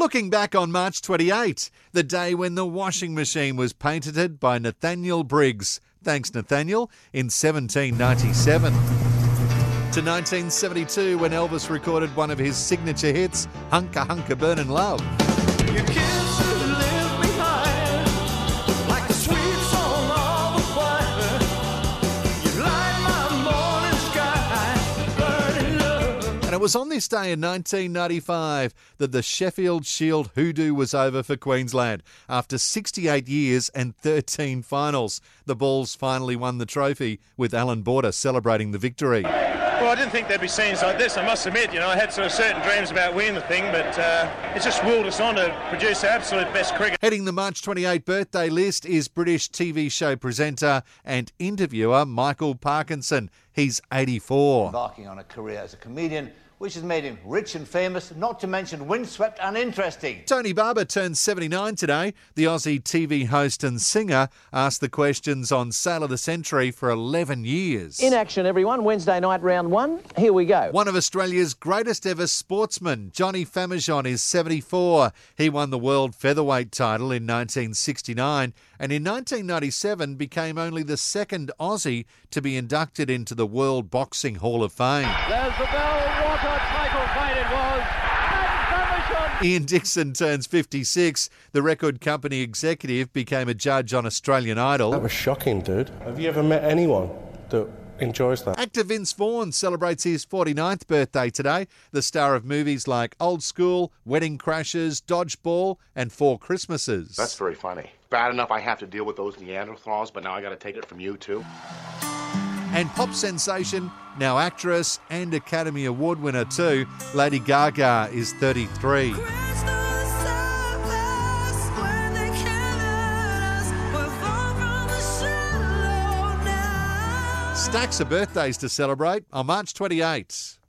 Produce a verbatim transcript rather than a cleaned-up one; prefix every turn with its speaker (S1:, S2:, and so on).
S1: Looking back on March twenty-eighth, the day when the washing machine was patented by Nathaniel Briggs. Thanks, Nathaniel, in seventeen ninety-seven. To nineteen seventy-two, when Elvis recorded one of his signature hits, Hunka Hunka Burnin' Love.
S2: Your kids who live behind, like the sweet song of a choir. You light my morning sky, burning love.
S1: And it was on this day in nineteen ninety-five that the Sheffield Shield hoodoo was over for Queensland. After sixty-eight years and thirteen finals, the Bulls finally won the trophy, with Alan Border celebrating the victory.
S3: Well, I didn't think there'd be scenes like this, I must admit. You know, I had sort of certain dreams about winning the thing, but uh, it's just willed us on to produce the absolute best cricket.
S1: Heading the March twenty-eighth birthday list is British T V show presenter and interviewer Michael Parkinson. He's eighty-four.
S4: Embarking on a career as a comedian, which has made him rich and famous, not to mention windswept and interesting.
S1: Tony Barber turns seventy-nine today. The Aussie T V host and singer asked the questions on Sale of the Century for eleven years.
S5: In action, everyone. Wednesday night, round one. Here we go.
S1: One of Australia's greatest ever sportsmen, Johnny Famechon, is seventy-four. He won the world featherweight title in nineteen sixty-nine and in nineteen ninety-seven became only the second Aussie to be inducted into the World Boxing Hall of Fame.
S2: There's the bell. What a title fight it was. And
S1: Ian Dixon turns fifty-six. The record company executive became a judge on Australian Idol.
S6: That was shocking, dude. Have you ever met anyone that enjoys that?
S1: Actor Vince Vaughn celebrates his forty-ninth birthday today. The star of movies like Old School, Wedding Crashers, Dodgeball and Four Christmases.
S7: That's very funny. Bad enough I have to deal with those Neanderthals, but now I got to take it from you too.
S1: And pop sensation, now actress and Academy Award winner too, Lady Gaga is thirty-three. Stacks of birthdays to celebrate on March twenty-eighth.